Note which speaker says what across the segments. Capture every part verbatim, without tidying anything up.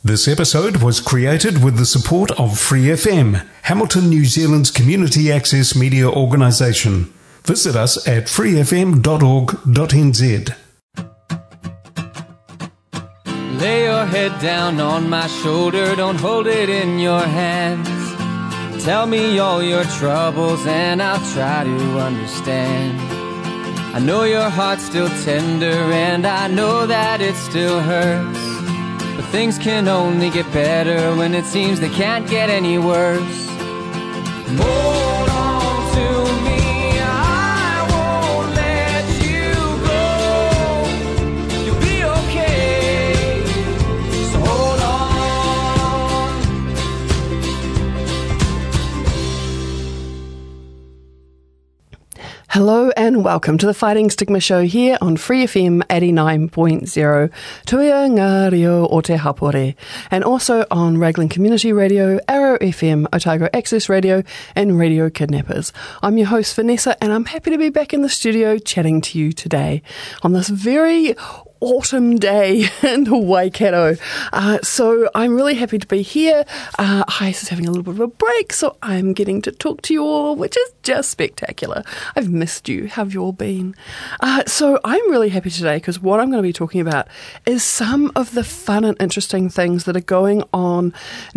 Speaker 1: This episode was created with the support of Free F M, Hamilton, New Zealand's community access media organisation. Visit us at free f m dot org dot n z.
Speaker 2: Lay your head down on my shoulder, don't hold it in your hands. Tell me all your troubles and I'll try to understand. I know your heart's still tender and I know that it still hurts. But things can only get better when it seems they can't get any worse. Hold on to me, I won't let you go. You'll be okay, so hold on.
Speaker 3: Hello and welcome to the Fighting Stigma Show here on Free F M eighty-nine point zero, Tuia Ngā Reo o Te Hapore, and also on Raglan Community Radio, Arrow F M, Otago Access Radio, and Radio Kidnappers. I'm your host Vanessa, and I'm happy to be back in the studio chatting to you today on this very autumn day in Waikato. Uh, so I'm really happy to be here. Uh, Heis is having a little bit of a break, so I'm getting to talk to you all, which is just spectacular. I've missed you. How have you all been? Uh, so I'm really happy today because what I'm going to be talking about is some of the fun and interesting things that are going on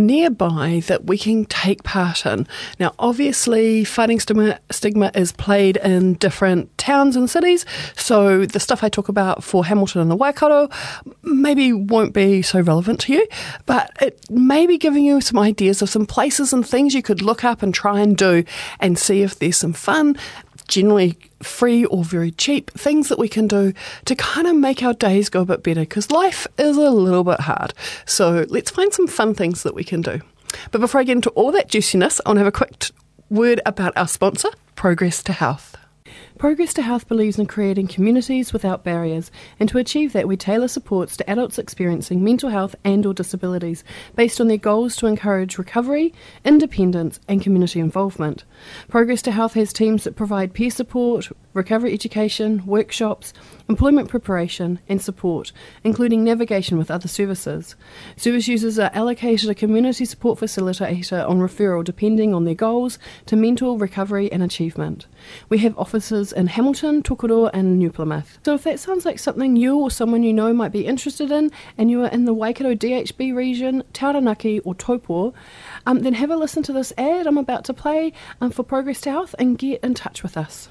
Speaker 3: nearby that we can take part in. Now, obviously, Fighting Stigma, stigma is played in different towns and cities, so the stuff I talk about for Hamilton and the Waikato maybe won't be so relevant to you, but it may be giving you some ideas of some places and things you could look up and try and do and see if there's some fun, generally free or very cheap things that we can do to kind of make our days go a bit better, because life is a little bit hard. So let's find some fun things that we can do. But before I get into all that juiciness, I want to have a quick t- word about our sponsor, Progress to Health. Progress to Health believes in creating communities without barriers, and to achieve that we tailor supports to adults experiencing mental health and or disabilities based on their goals to encourage recovery, independence and community involvement. Progress to Health has teams that provide peer support, recovery education, workshops, employment preparation and support, including navigation with other services. Service users are allocated a community support facilitator on referral depending on their goals to mental recovery and achievement. We have offices in Hamilton, Tokoroa and New Plymouth. So if that sounds like something you or someone you know might be interested in, and you are in the Waikato D H B region, Taranaki or Taupo, um, then have a listen to this ad I'm about to play um, for Progress to Health and get in touch with us.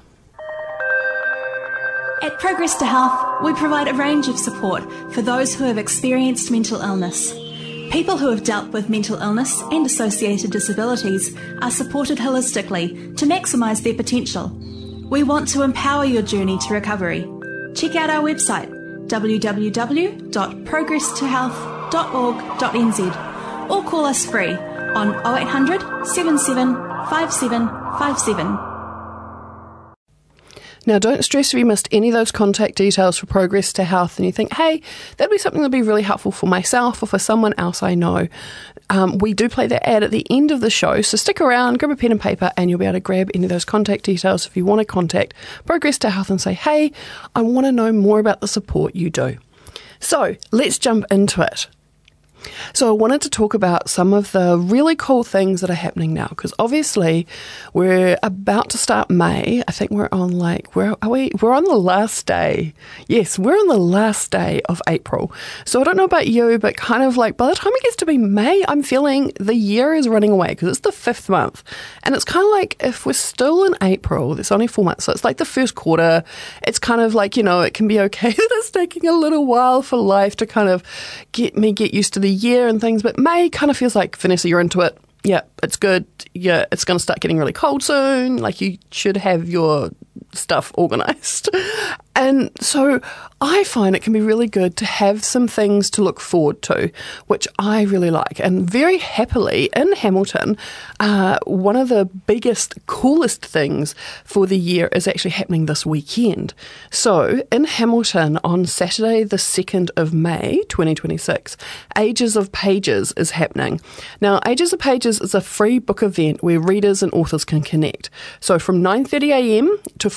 Speaker 4: At Progress to Health, we provide a range of support for those who have experienced mental illness. People who have dealt with mental illness and associated disabilities are supported holistically to maximise their potential. We want to empower your journey to recovery. Check out our website w w w dot progress to health dot org dot n z or call us free on oh eight hundred, seven seven five seven five seven.
Speaker 3: Now, don't stress if you missed any of those contact details for Progress to Health and you think, hey, that'd be something that'd be really helpful for myself or for someone else I know. Um, we do play that ad at the end of the show, so stick around, grab a pen and paper, and you'll be able to grab any of those contact details if you want to contact Progress to Health and say, hey, I want to know more about the support you do. So let's jump into it. So I wanted to talk about some of the really cool things that are happening now, because obviously we're about to start May. I think we're on like, where are we? We're on the last day. Yes, we're on the last day of April. So I don't know about you, but kind of like by the time it gets to be May, I'm feeling the year is running away because it's the fifth month. And it's kind of like if we're still in April, there's only four months. So it's like the first quarter. It's kind of like, you know, it can be okay that it's taking a little while for life to kind of get me get used to the year and things, but May kind of feels like, Vanessa, you're into it. Yeah, it's good. Yeah, it's going to start getting really cold soon. Like you should have your stuff organised. And so I find it can be really good to have some things to look forward to, which I really like. And very happily in Hamilton, uh, one of the biggest, coolest things for the year is actually happening this weekend. So in Hamilton on Saturday, the second of May, twenty twenty-six, Ages of Pages is happening. Now, Ages of Pages is a free book event where readers and authors can connect. So from nine thirty a m to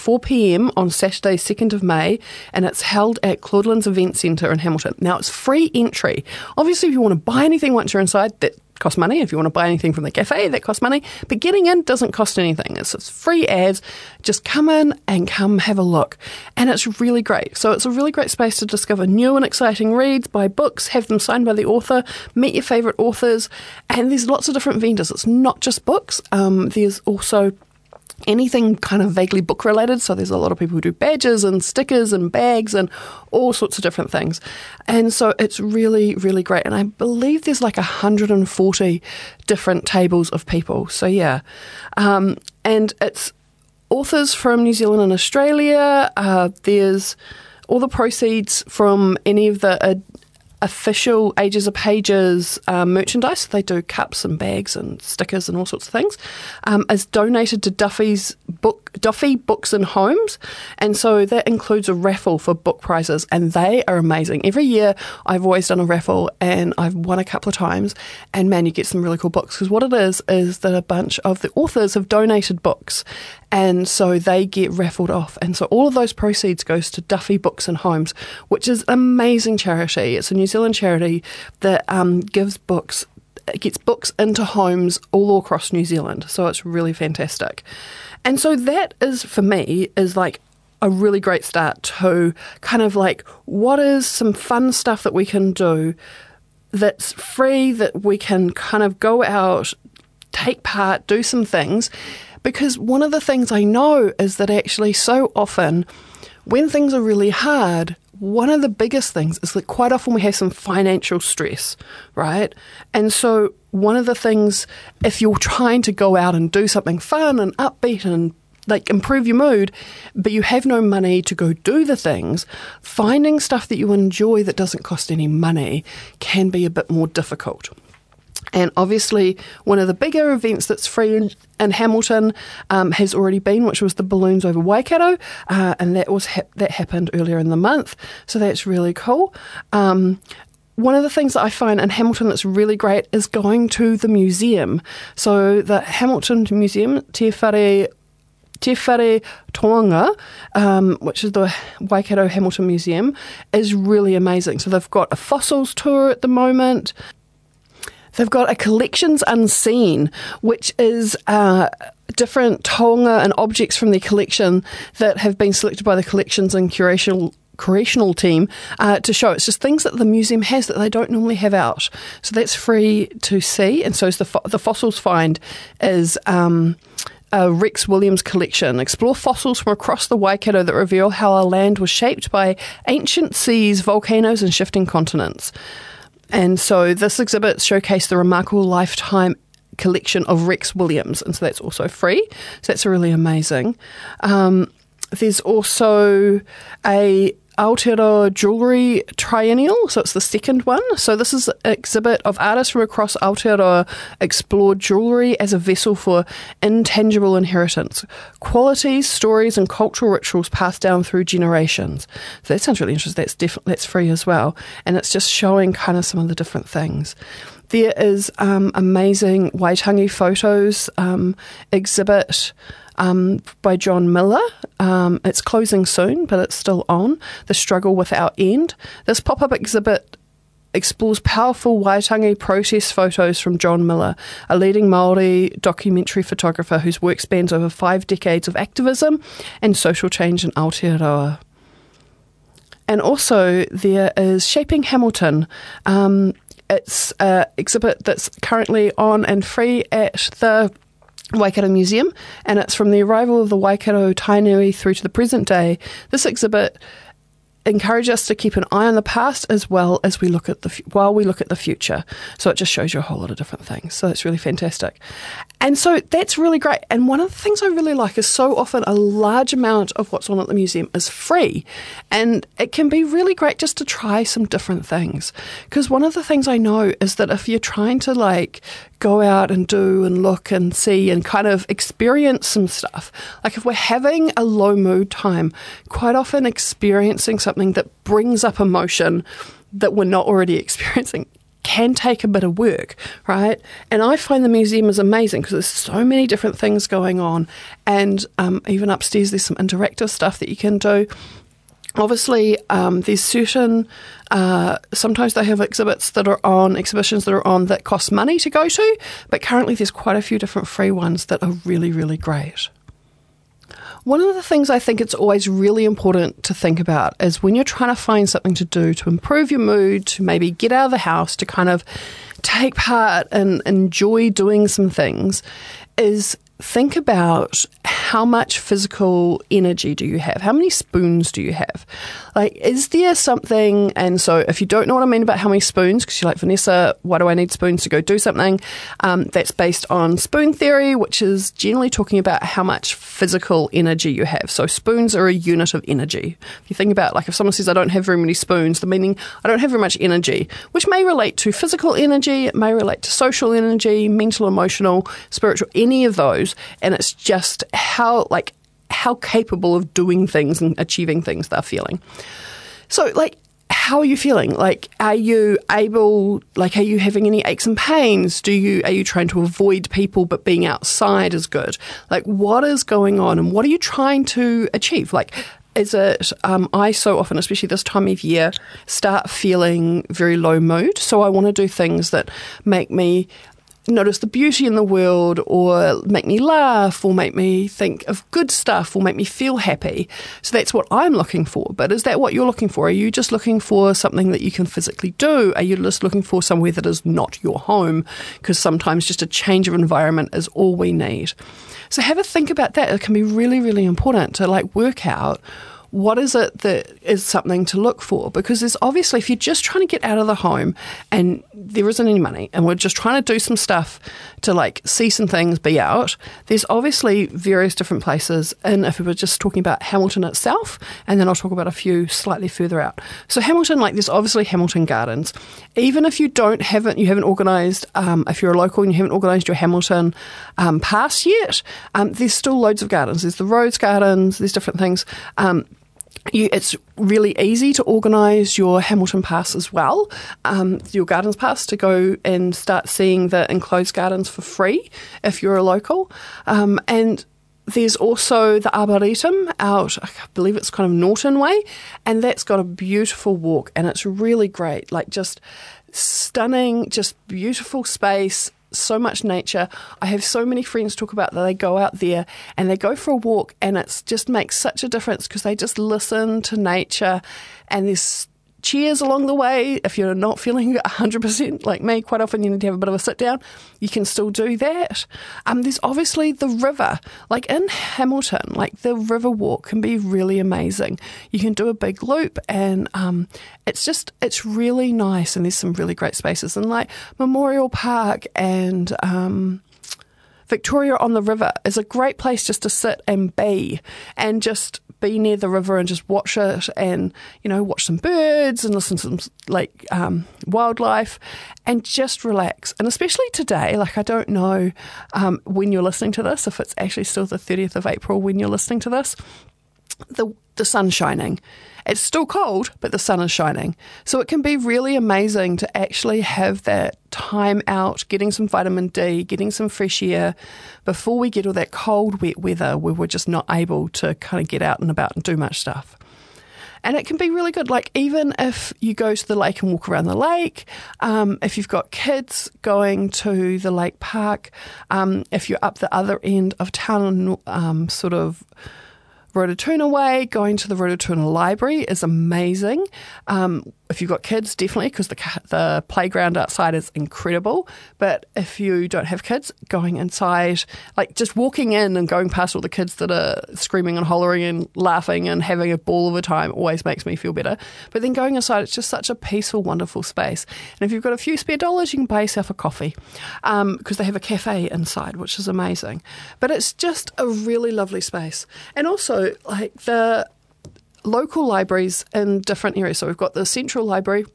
Speaker 3: four p.m. on Saturday, second of May, and it's held at Claudelands Event Centre in Hamilton. Now, it's free entry. Obviously, if you want to buy anything once you're inside, that costs money. If you want to buy anything from the cafe, that costs money. But getting in doesn't cost anything. It's, it's free ads. Just come in and come have a look. And it's really great. So it's a really great space to discover new and exciting reads, buy books, have them signed by the author, meet your favourite authors. And there's lots of different vendors. It's not just books. Um, there's also anything kind of vaguely book related. So there's a lot of people who do badges and stickers and bags and all sorts of different things. And so it's really, really great. And I believe there's like one hundred forty different tables of people. So yeah. Um, and it's authors from New Zealand and Australia. Uh, there's all the proceeds from any of the uh, official Ages of Pages um, merchandise. They do cups and bags and stickers and all sorts of things. Um, is donated to Duffy's book, Duffy Books and Homes, and so that includes a raffle for book prizes, and they are amazing. Every year, I've always done a raffle, and I've won a couple of times. And man, you get some really cool books, because what it is is that a bunch of the authors have donated books, and so they get raffled off. And so all of those proceeds goes to Duffy Books and Homes, which is an amazing charity. It's a New Zealand charity that um, gives books, it gets books into homes all across New Zealand. So it's really fantastic. And so that is, for me, is like a really great start to kind of like, what is some fun stuff that we can do that's free, that we can kind of go out, take part, do some things. Because one of the things I know is that actually so often when things are really hard, one of the biggest things is that quite often we have some financial stress, right? And so one of the things, if you're trying to go out and do something fun and upbeat and like improve your mood, but you have no money to go do the things, finding stuff that you enjoy that doesn't cost any money can be a bit more difficult. And obviously, one of the bigger events that's free in, in Hamilton um, has already been, which was the Balloons Over Waikato, uh, and that was ha- that happened earlier in the month. So that's really cool. Um, one of the things that I find in Hamilton that's really great is going to the museum. So the Hamilton Museum, Te Whare Te Whare Toanga, um, which is the Waikato Hamilton Museum, is really amazing. So they've got a fossils tour at the moment. They've got a Collections Unseen, which is uh, different taonga and objects from their collection that have been selected by the Collections and Curational Curational team uh, to show. It's just things that the museum has that they don't normally have out. So that's free to see. And so is the, fo- the fossils find is um, a Rex Williams collection. Explore fossils from across the Waikato that reveal how our land was shaped by ancient seas, volcanoes and shifting continents. And so this exhibit showcased the remarkable lifetime collection of Rex Williams, and so that's also free. So that's really amazing. Um, there's also a Aotearoa Jewellery Triennial, so it's the second one. So this is an exhibit of artists from across Aotearoa explore jewellery as a vessel for intangible inheritance, qualities, stories and cultural rituals passed down through generations. So that sounds really interesting. That's definitely that's free as well, and it's just showing kind of some of the different things. There is um, amazing Waitangi photos um, exhibit Um, by John Miller. Um, it's closing soon, but it's still on. The Struggle Without End. This pop-up exhibit explores powerful Waitangi protest photos from John Miller, a leading Māori documentary photographer whose work spans over five decades of activism and social change in Aotearoa. And also there is Shaping Hamilton. Um, it's an exhibit that's currently on and free at the Waikato Museum, and it's from the arrival of the Waikato Tainui through to the present day. This exhibit encourages us to keep an eye on the past as well as we look at the while we look at the future. So it just shows you a whole lot of different things. So it's really fantastic. And so that's really great. And one of the things I really like is so often a large amount of what's on at the museum is free. And it can be really great just to try some different things. Because one of the things I know is that if you're trying to like go out and do and look and see and kind of experience some stuff, like if we're having a low mood time, quite often experiencing something that brings up emotion that we're not already experiencing can take a bit of work, right? And I find the museum is amazing because there's so many different things going on, and um, even upstairs there's some interactive stuff that you can do. Obviously, um, there's certain, uh, sometimes they have exhibits that are on, exhibitions that are on that cost money to go to, but currently there's quite a few different free ones that are really, really great. One of the things I think it's always really important to think about is when you're trying to find something to do to improve your mood, to maybe get out of the house, to kind of take part and enjoy doing some things, is think about how much physical energy do you have? How many spoons do you have? Like, is there something, and so if you don't know what I mean about how many spoons, because you're like, Vanessa, why do I need spoons to go do something? Um, that's based on spoon theory, which is generally talking about how much physical energy you have. So spoons are a unit of energy. If you think about, like, if someone says, I don't have very many spoons, the meaning, I don't have very much energy, which may relate to physical energy, it may relate to social energy, mental, emotional, spiritual, any of those. And it's just how, like, how capable of doing things and achieving things they're feeling. So, like, how are you feeling? Like, are you able, like, are you having any aches and pains? Do you, are you trying to avoid people but being outside is good? Like, what is going on and what are you trying to achieve? Like, is it, um, I so often, especially this time of year, start feeling very low mood. So I want to do things that make me notice the beauty in the world, or make me laugh, or make me think of good stuff, or make me feel happy. So that's what I'm looking for. But is that what you're looking for? Are you just looking for something that you can physically do? Are you just looking for somewhere that is not your home? Because sometimes just a change of environment is all we need. So have a think about that. It can be really, really important to, like, work out what is it that is something to look for? Because there's obviously, if you're just trying to get out of the home and there isn't any money and we're just trying to do some stuff to, like, see some things, be out, there's obviously various different places. And if we were just talking about Hamilton itself, and then I'll talk about a few slightly further out. So Hamilton, like, there's obviously Hamilton Gardens. Even if you don't haven't, you haven't organised, um, if you're a local and you haven't organised your Hamilton um, pass yet, um, there's still loads of gardens. There's the Rhodes Gardens, there's different things. Um, You, it's really easy to organise your Hamilton Pass as well, um, your Gardens Pass, to go and start seeing the enclosed gardens for free if you're a local. Um, and there's also the Arboretum out, I believe it's kind of Norton Way, and that's got a beautiful walk, and it's really great, like, just stunning, just beautiful space, so much nature. I have so many friends talk about that they go out there and they go for a walk, and it just makes such a difference because they just listen to nature, and there's cheers along the way. If you're not feeling one hundred percent like me, quite often you need to have a bit of a sit down. You can still do that. Um, there's obviously the river. Like in Hamilton, like the river walk can be really amazing. You can do a big loop, and um, it's just, it's really nice, and there's some really great spaces. And like Memorial Park and um, Victoria on the River is a great place just to sit and be, and just be near the river and just watch it, and, you know, watch some birds and listen to some, like, um, wildlife, and just relax. And especially today, like, I don't know um, when you're listening to this, if it's actually still the thirtieth of April when you're listening to this, the the sun's shining. It's still cold, but the sun is shining. So it can be really amazing to actually have that time out, getting some vitamin D, getting some fresh air before we get all that cold, wet weather where we're just not able to kind of get out and about and do much stuff. And it can be really good. Like, even if you go to the lake and walk around the lake, um, if you've got kids going to the lake park, um, if you're up the other end of town, um, sort of Rototuna Way, going to the Rototuna Library is amazing. Um, if you've got kids, definitely, because the the playground outside is incredible. But if you don't have kids, going inside, like just walking in and going past all the kids that are screaming and hollering and laughing and having a ball of a time always makes me feel better. But then going inside, it's just such a peaceful, wonderful space. And if you've got a few spare dollars, you can buy yourself a coffee, um, because they have a cafe inside, which is amazing. But it's just a really lovely space. And also, like, the local libraries in different areas. So we've got the Central Library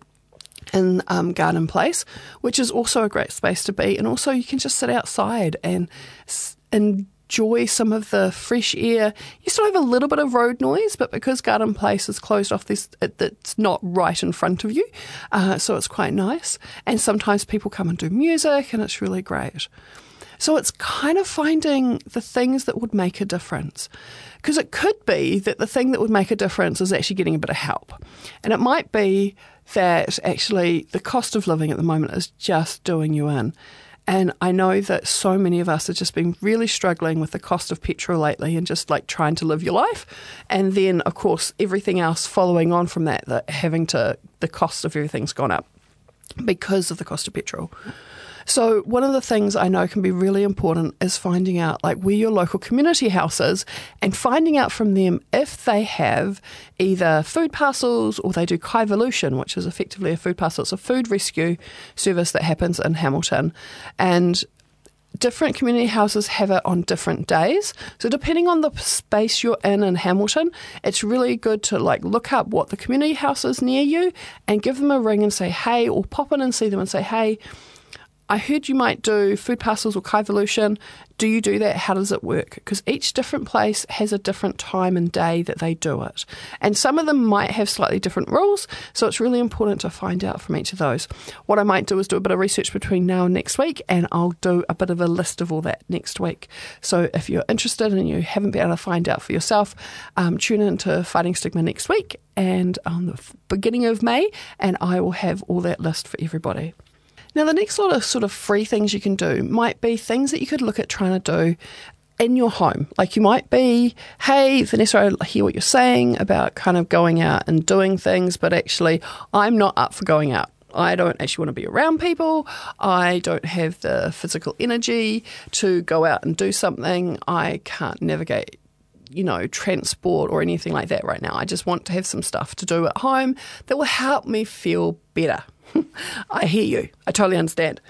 Speaker 3: in um, Garden Place, which is also a great space to be. And also you can just sit outside and and enjoy some of the fresh air. You still have a little bit of road noise, but because Garden Place is closed off, this it, it's not right in front of you, uh, so it's quite nice. And sometimes people come and do music, and it's really great. So it's kind of finding the things that would make a difference. Because it could be that the thing that would make a difference is actually getting a bit of help. And it might be that actually the cost of living at the moment is just doing you in. And I know that so many of us have just been really struggling with the cost of petrol lately and just like trying to live your life. And then, of course, everything else following on from that, that having to, the cost of everything's gone up because of the cost of petrol. So one of the things I know can be really important is finding out like where your local community house is and finding out from them if they have either food parcels or they do Kaivolution, which is effectively a food parcel. It's a food rescue service that happens in Hamilton. And different community houses have it on different days. So depending on the space you're in in Hamilton, it's really good to like look up what the community house is near you and give them a ring and say, hey, or pop in and see them and say, hey, I heard you might do food parcels or Kaivolution. Do you do that? How does it work? Because each different place has a different time and day that they do it. And some of them might have slightly different rules, so it's really important to find out from each of those. What I might do is do a bit of research between now and next week, and I'll do a bit of a list of all that next week. So if you're interested and you haven't been able to find out for yourself, um, tune in to Fighting Stigma next week and on the beginning of May, and I will have all that list for everybody. Now, the next lot of sort of free things you can do might be things that you could look at trying to do in your home. Like you might be, hey, Vanessa, I hear what you're saying about kind of going out and doing things, but actually I'm not up for going out. I don't actually want to be around people. I don't have the physical energy to go out and do something. I can't navigate, you know, transport or anything like that right now. I just want to have some stuff to do at home that will help me feel better. I hear you. I totally understand.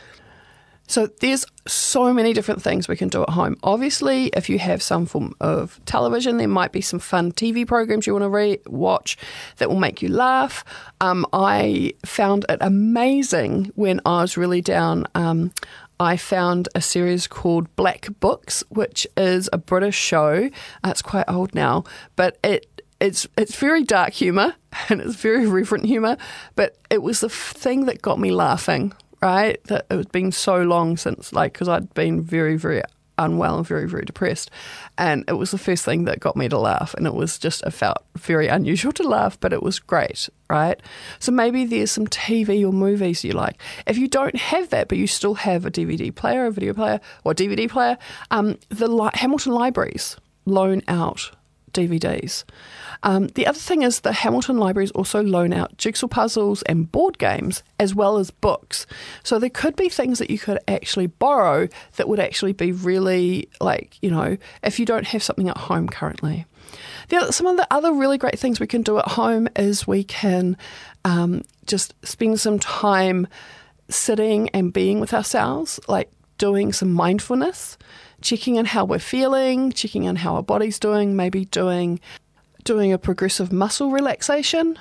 Speaker 3: So there's so many different things we can do at home. Obviously, if you have some form of television, there might be some fun T V programs you want to re- watch that will make you laugh. Um, I found it amazing when I was really down. Um, I found a series called Black Books, which is a British show. Uh, it's quite old now, but it It's it's very dark humour and it's very reverent humour, but it was the thing that got me laughing, right? That it had been so long since, like, because I'd been very, very unwell and very, very depressed. And it was the first thing that got me to laugh. And it was just, it felt very unusual to laugh, but it was great, right? So maybe there's some T V or movies you like. If you don't have that, but you still have a D V D player, a video player, or a D V D player, um, the Li- Hamilton Libraries loan out D V Ds. Um, the other thing is the Hamilton Libraries also loan out jigsaw puzzles and board games as well as books. So there could be things that you could actually borrow that would actually be really, like, you know, if you don't have something at home currently. The other, some of the other really great things we can do at home is we can um, just spend some time sitting and being with ourselves, like doing some mindfulness, checking on how we're feeling, checking on how our body's doing, maybe doing doing a progressive muscle relaxation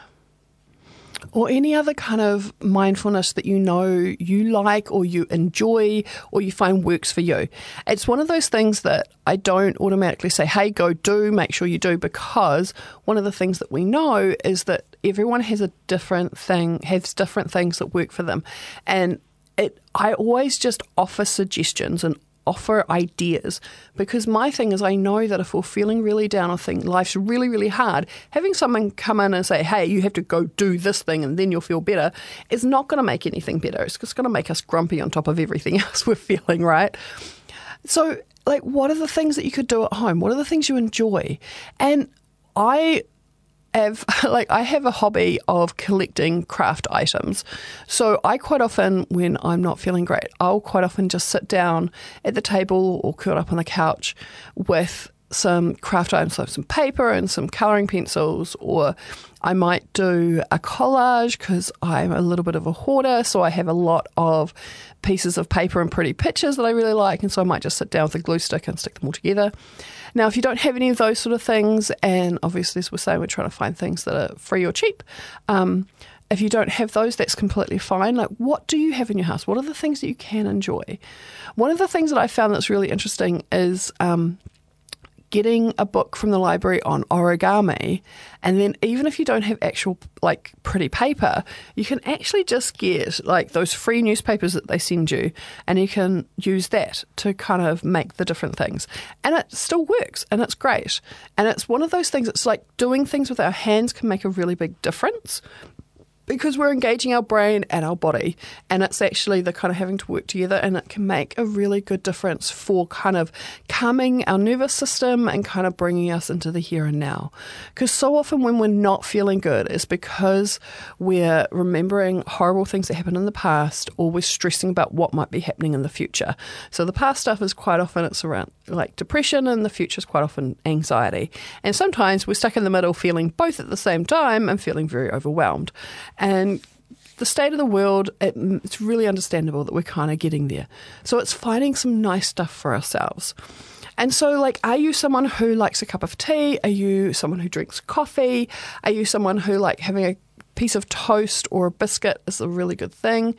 Speaker 3: or any other kind of mindfulness that you know you like or you enjoy or you find works for you. It's one of those things that I don't automatically say, hey, go do, make sure you do, because one of the things that we know is that everyone has a different thing, has different things that work for them. And it, I always just offer suggestions and offer ideas, because my thing is I know that if we're feeling really down or think life's really, really hard, having someone come in and say, hey, you have to go do this thing and then you'll feel better, is not going to make anything better. It's just going to make us grumpy on top of everything else we're feeling, right? So, like, what are the things that you could do at home? What are the things you enjoy? And I have, like, I have a hobby of collecting craft items. So I quite often, when I'm not feeling great, I'll quite often just sit down at the table or curl up on the couch with some craft items, like some paper and some colouring pencils, or I might do a collage because I'm a little bit of a hoarder, so I have a lot of pieces of paper and pretty pictures that I really like, and so I might just sit down with a glue stick and stick them all together. Now, if you don't have any of those sort of things, and obviously as we're saying, we're trying to find things that are free or cheap, um, if you don't have those, that's completely fine. Like, what do you have in your house? What are the things that you can enjoy? One of the things that I found that's really interesting is um, getting a book from the library on origami, and then even if you don't have actual like pretty paper, you can actually just get like those free newspapers that they send you, and you can use that to kind of make the different things. And it still works, and it's great. And it's one of those things, it's like doing things with our hands can make a really big difference, because we're engaging our brain and our body, and it's actually the kind of having to work together, and it can make a really good difference for kind of calming our nervous system and kind of bringing us into the here and now. Because so often when we're not feeling good, it's because we're remembering horrible things that happened in the past, or we're stressing about what might be happening in the future. So the past stuff is quite often, it's around like depression, and the future is quite often anxiety. And sometimes we're stuck in the middle feeling both at the same time and feeling very overwhelmed. And the state of the world, it, it's really understandable that we're kind of getting there. So it's finding some nice stuff for ourselves. And so, like, are you someone who likes a cup of tea? Are you someone who drinks coffee? Are you someone who, like, having a piece of toast or a biscuit is a really good thing?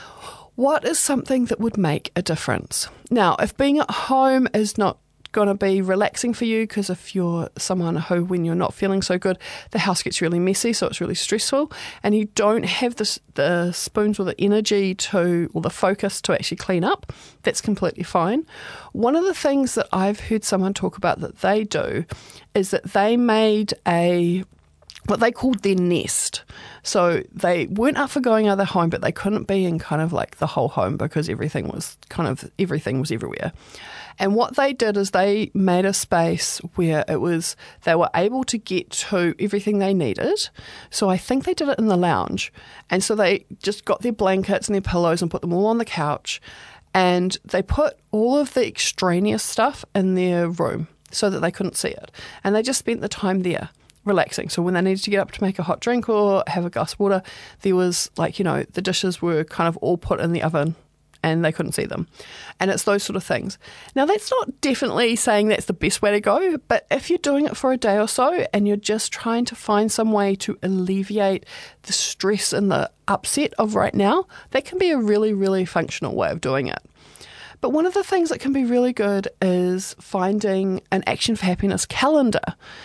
Speaker 3: What is something that would make a difference? Now, if being at home is not going to be relaxing for you, because if you're someone who, when you're not feeling so good, the house gets really messy, so it's really stressful, and you don't have the, the spoons or the energy to, or the focus to actually clean up, that's completely fine. One of the things that I've heard someone talk about that they do is that they made a what they called their nest. So they weren't up for going out of their home, but they couldn't be in kind of like the whole home because everything was kind of, everything was everywhere. And what they did is they made a space where it was, they were able to get to everything they needed. So I think they did it in the lounge. And so they just got their blankets and their pillows and put them all on the couch. And they put all of the extraneous stuff in their room so that they couldn't see it. And they just spent the time there, relaxing. So when they needed to get up to make a hot drink or have a glass of water, there was like, you know, the dishes were kind of all put in the oven and they couldn't see them. And it's those sort of things. Now, that's not definitely saying that's the best way to go, but if you're doing it for a day or so and you're just trying to find some way to alleviate the stress and the upset of right now, that can be a really, really functional way of doing it. But one of the things that can be really good is finding an Action for Happiness calendar.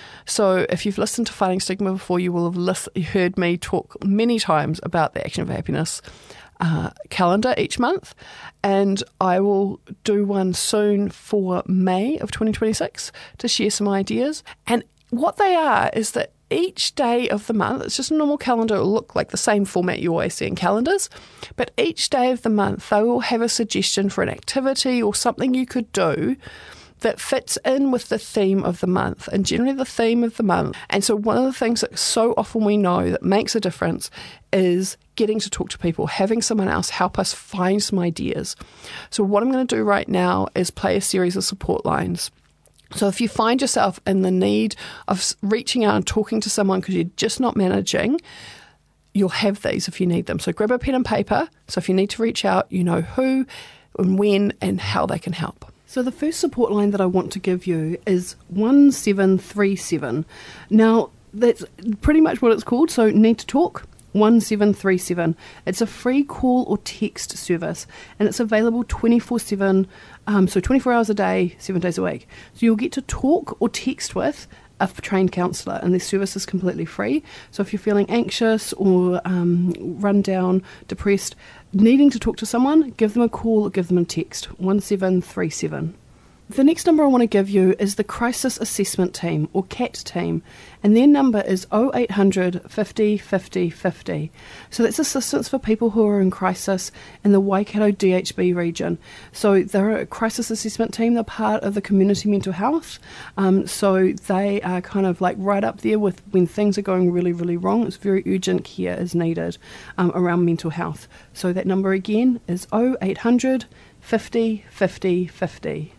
Speaker 3: So if you've listened to Fighting Stigma before, you will have list- heard me talk many times about the Action for Happiness uh, calendar each month. And I will do one soon for May of twenty twenty-six to share some ideas. And what they are is that each day of the month, it's just a normal calendar, it will look like the same format you always see in calendars, but each day of the month they will have a suggestion for an activity or something you could do that fits in with the theme of the month, and generally the theme of the month. And so one of the things that so often we know that makes a difference is getting to talk to people, having someone else help us find some ideas. So what I'm going to do right now is play a series of support lines. So if you find yourself in the need of reaching out and talking to someone because you're just not managing, you'll have these if you need them. So grab a pen and paper. So if you need to reach out, you know who and when and how they can help. So the first support line that I want to give you is one seven three seven. Now, that's pretty much what it's called, so Need to Talk. one seven three seven. It's a free call or text service, and it's available twenty-four seven, um, so twenty-four hours a day, seven days a week. So you'll get to talk or text with a trained counsellor, and this service is completely free. So if you're feeling anxious or um, run down, depressed, needing to talk to someone, give them a call or give them a text, one seven three seven. The next number I want to give you is the Crisis Assessment Team, or C A T team, and their number is oh eight hundred, fifty, fifty, fifty. So that's assistance for people who are in crisis in the Waikato D H B region. So they're a crisis assessment team, they're part of the community mental health, um, so they are kind of like right up there with when things are going really, really wrong. It's very urgent care is needed um, around mental health. So that number again is oh eight hundred, fifty, fifty, fifty.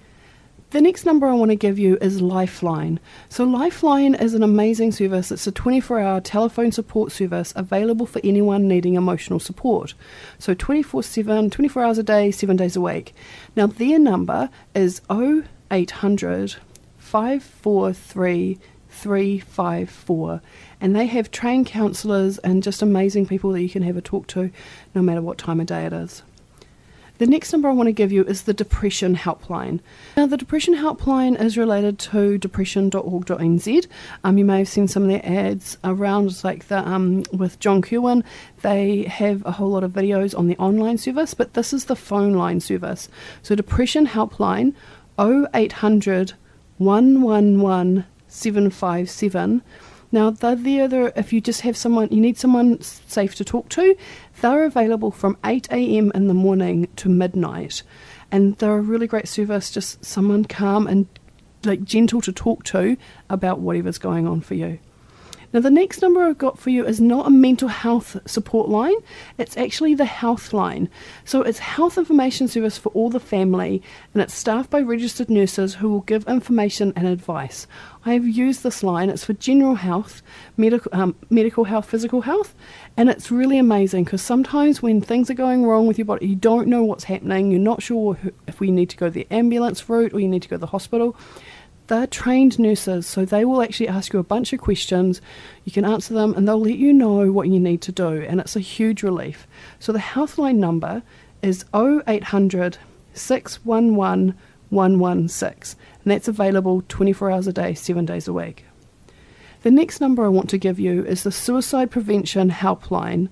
Speaker 3: The next number I want to give you is Lifeline. So Lifeline is an amazing service. It's a twenty-four hour telephone support service available for anyone needing emotional support. So twenty-four seven, twenty-four hours a day, seven days a week. Now their number is oh eight hundred, five four three, three five four. And they have trained counsellors and just amazing people that you can have a talk to no matter what time of day it is. The next number I want to give you is the Depression Helpline. Now, the Depression Helpline is related to depression dot org dot n z. Um, you may have seen some of their ads around, like the um, with John Kirwan. They have a whole lot of videos on the online service, but this is the phone line service. So Depression Helpline, oh eight hundred, one one one, seven five seven. Now, they're there, they're, if you just have someone, you need someone safe to talk to, they're available from eight a.m. in the morning to midnight. And they're a really great service, just someone calm and like gentle to talk to about whatever's going on for you. Now, the next number I've got for you is not a mental health support line, it's actually the health line. So it's health information service for all the family, and it's staffed by registered nurses who will give information and advice. I have used this line, it's for general health, medical, um, medical health, physical health, and it's really amazing because sometimes when things are going wrong with your body, you don't know what's happening, you're not sure if we need to go the ambulance route or you need to go to the hospital. They're trained nurses, so they will actually ask you a bunch of questions. You can answer them and they'll let you know what you need to do, and it's a huge relief. So the Healthline number is oh eight hundred, six one one, one one six, and that's available twenty-four hours a day, seven days a week. The next number I want to give you is the Suicide Prevention Helpline.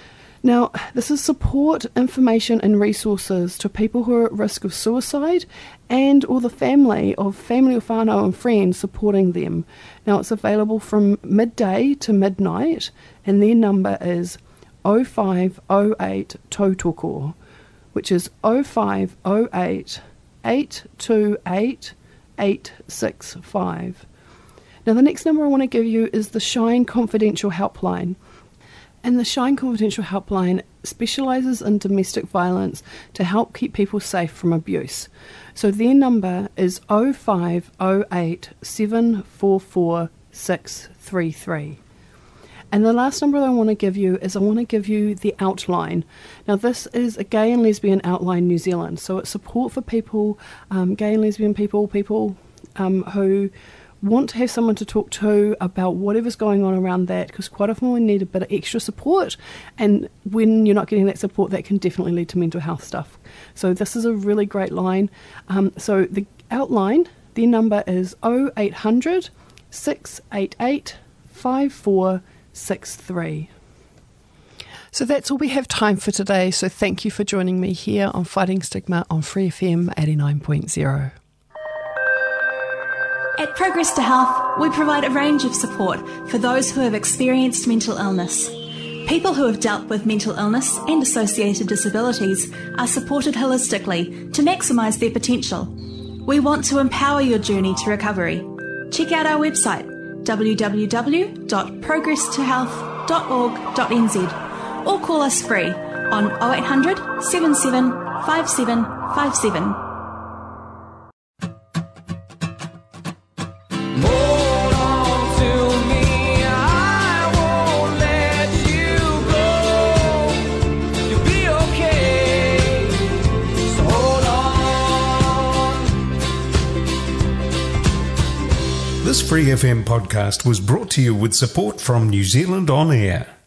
Speaker 3: Now, this is support, information and resources to people who are at risk of suicide and or the family of family or whānau and friends supporting them. Now, it's available from midday to midnight, and their number is oh five oh eight tautoko, which is oh five oh eight, eight two eight, eight six five. Now, the next number I want to give you is the Shine Confidential Helpline. And the Shine Confidential Helpline specialises in domestic violence to help keep people safe from abuse. So their number is oh five oh eight, seven four four, six three three. And the last number I want to give you is I want to give you the Outline. Now, this is a Gay and Lesbian Outline New Zealand. So it's support for people, um, gay and lesbian people, people um, who want to have someone to talk to about whatever's going on around that, because quite often we need a bit of extra support, and when you're not getting that support, that can definitely lead to mental health stuff. So this is a really great line. Um, so the Outline, their number is oh eight hundred, six eight eight, five four six three. So that's all we have time for today, so thank you for joining me here on Fighting Stigma on Free F M eighty-nine point zero.
Speaker 4: At Progress to Health, we provide a range of support for those who have experienced mental illness. People who have dealt with mental illness and associated disabilities are supported holistically to maximise their potential. We want to empower your journey to recovery. Check out our website w w w dot progress to health dot org dot n z or call us free on oh eight hundred, seven seven five seven five seven.
Speaker 1: This Free F M podcast was brought to you with support from New Zealand On Air.